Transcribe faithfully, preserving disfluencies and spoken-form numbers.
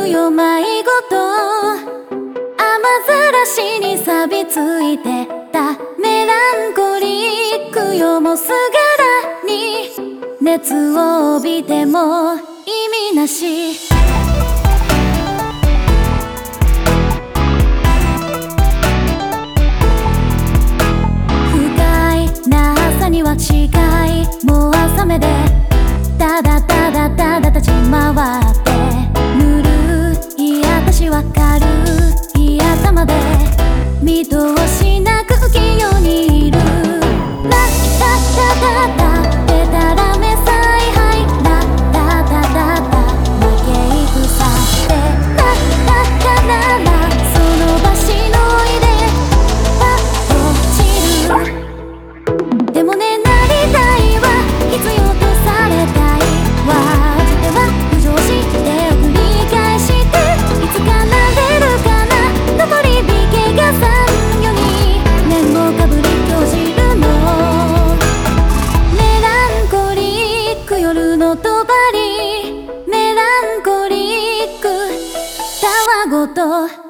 よ迷子と雨ざらしに錆びついてたメランコリックよもすがらに熱を帯びても意味なし深いな朝には違いもう朝目でただただただ立ち回ってぬるい私は軽い頭で見通しなく浮世にいるラッタタタタでたらめ采配ラッタタタタ負け戦でラッタタならその場しのいでパッと散るでもねなりたいは必要とされたいわ自手は浮上して繰り返していつかなれるかな残り引けがさんよに面をかぶり興じるのメランコリック夜の帳メランコリックたわごと